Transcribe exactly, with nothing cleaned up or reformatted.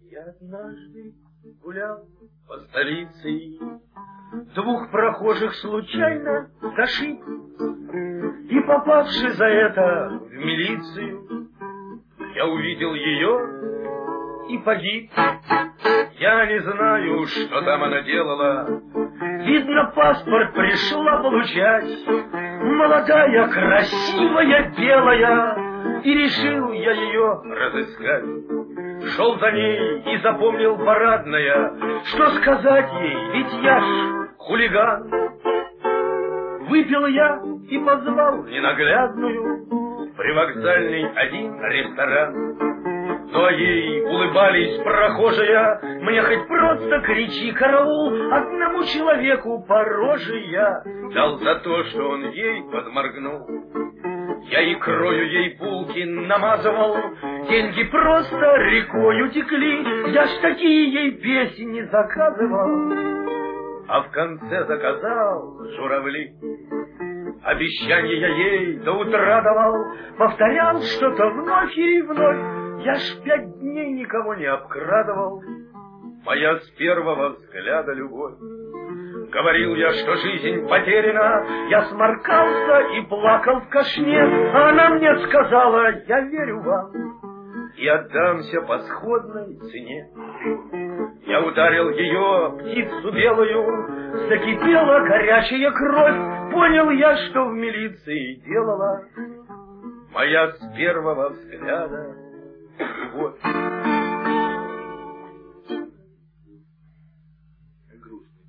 Я однажды гулял по столице, двух прохожих случайно зашиб, и, попавши за это в милицию, я увидел ее и погиб. Я не знаю, что там она делала. Видно, паспорт пришла получать. Молодая, красивая, белая, и решил я ее разыскать. Шел за ней и запомнил парадное, что сказать ей, ведь я ж хулиган. Выпил я и позвал ненаглядную в привокзальный один ресторан. Ну а ей улыбались прохожие, мне хоть просто кричи караул, одному человеку по роже я дал за то, что он ей подморгнул. Я икрою ей булки намазывал, деньги просто рекою текли, я ж такие ей песни заказывал, а в конце заказал журавли. Обещания я ей до утра давал, повторял что-то вновь и вновь, я ж пять дней никого не обкрадывал. Моя с первого взгляда любовь. Говорил я, что жизнь потеряна, я сморкался и плакал в кашне, а она мне сказала: я верю вам и отдамся по сходной цене. Я ударил ее, птицу белую, закипела горячая кровь, понял я, что в милиции делала моя с первого взгляда любовь.